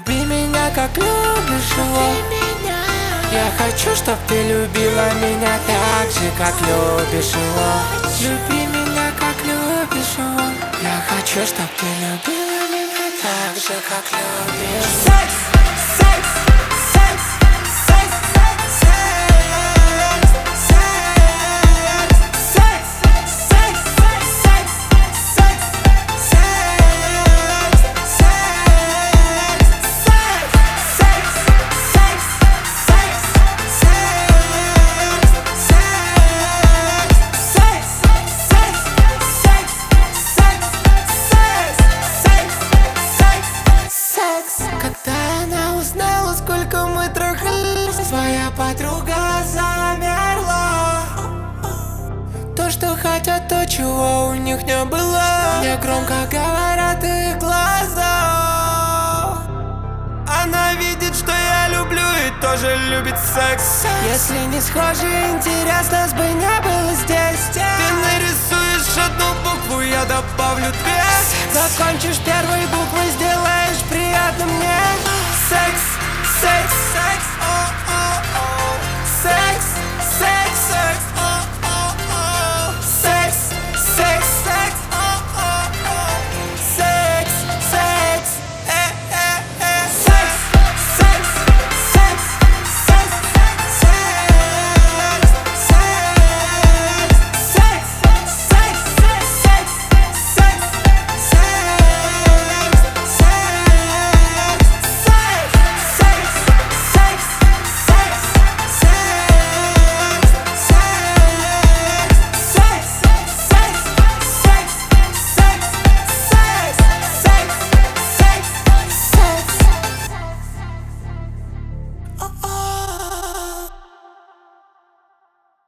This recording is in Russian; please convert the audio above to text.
Люби меня, как любишь его. Я хочу, чтоб ты любила меня так же, как любишь его. Люби меня, как любишь его. Я хочу, чтоб ты любила меня так же, как любишь. Секс, секс, секс, секс, секс, секс, секс, секс, секс, секс, когда она узнала, сколько мы трахались, твоя подруга замерла. То, что хотят, то, чего у них не было. Мне громко говорят их глаза. Она видит, что я люблю и тоже любит секс. Если не схожи, интерес нас бы не было здесь. Ты нарисуешь одну букву, я добавлю две. Закончишь первой буквой, сделай